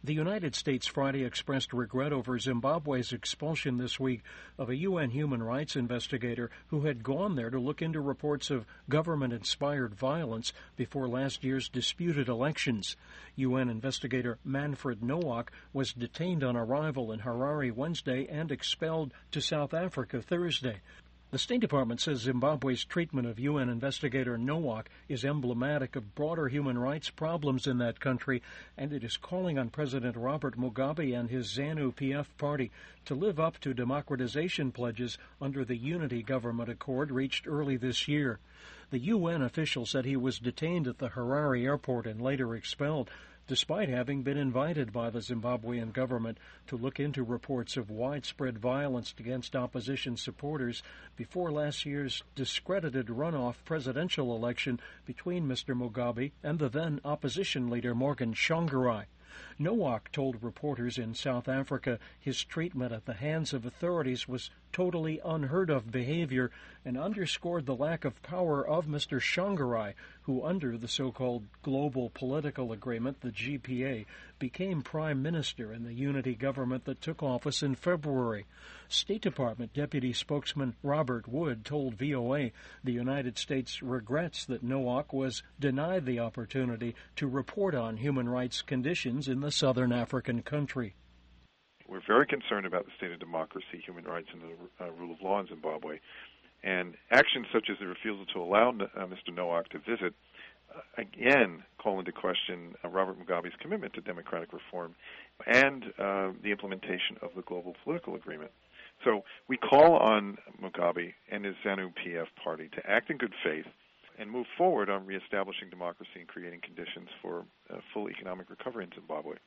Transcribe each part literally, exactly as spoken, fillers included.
The United States Friday expressed regret over Zimbabwe's expulsion this week of a U N human rights investigator who had gone there to look into reports of government-inspired violence before last year's disputed elections. U N investigator Manfred Nowak was detained on arrival in Harare Wednesday and expelled to South Africa Thursday. The State Department says Zimbabwe's treatment of U N investigator Nowak is emblematic of broader human rights problems in that country, and it is calling on President Robert Mugabe and his ZANU-P F party to live up to democratization pledges under the Unity Government Accord reached early this year. The U N official said he was detained at the Harare airport and later expelled, despite having been invited by the Zimbabwean government to look into reports of widespread violence against opposition supporters before last year's discredited runoff presidential election between Mister Mugabe and the then opposition leader Morgan Tsvangirai. Nowak told reporters in South Africa his treatment at the hands of authorities was totally unheard-of behavior and underscored the lack of power of Mister Tsvangirai, who under the so-called Global Political Agreement, the G P A, became prime minister in the unity government that took office in February. State Department Deputy Spokesman Robert Wood told V O A the United States regrets that Nowak was denied the opportunity to report on human rights conditions in the southern African country. We're very concerned about the state of democracy, human rights, and the uh, rule of law in Zimbabwe. And actions such as the refusal to allow uh, Mister Nowak to visit, uh, again, call into question uh, Robert Mugabe's commitment to democratic reform and uh, the implementation of the Global Political Agreement. So we call on Mugabe and his ZANU-P F party to act in good faith and move forward on reestablishing democracy and creating conditions for uh, full economic recovery in Zimbabwe.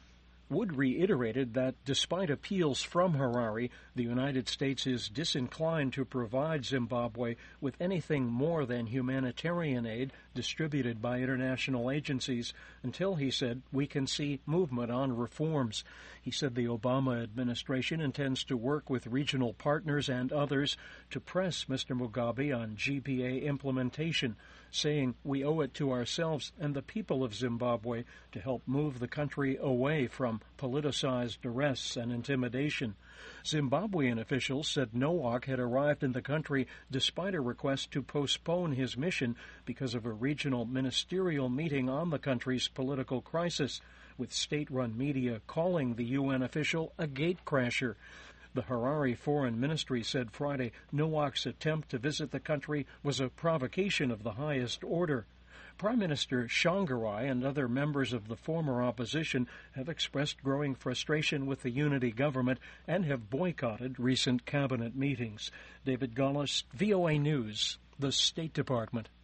Wood reiterated that despite appeals from Harare, the United States is disinclined to provide Zimbabwe with anything more than humanitarian aid distributed by international agencies until, he said, we can see movement on reforms. He said the Obama administration intends to work with regional partners and others to press Mister Mugabe on G P A implementation, saying we owe it to ourselves and the people of Zimbabwe to help move the country away from politicized arrests and intimidation. Zimbabwean officials said Nowak had arrived in the country despite a request to postpone his mission because of a regional ministerial meeting on the country's political crisis, with state-run media calling the U N official a gatecrasher. The Harare Foreign Ministry said Friday Nowak's attempt to visit the country was a provocation of the highest order. Prime Minister Tsvangirai and other members of the former opposition have expressed growing frustration with the unity government and have boycotted recent cabinet meetings. David Gaulis, V O A News, the State Department.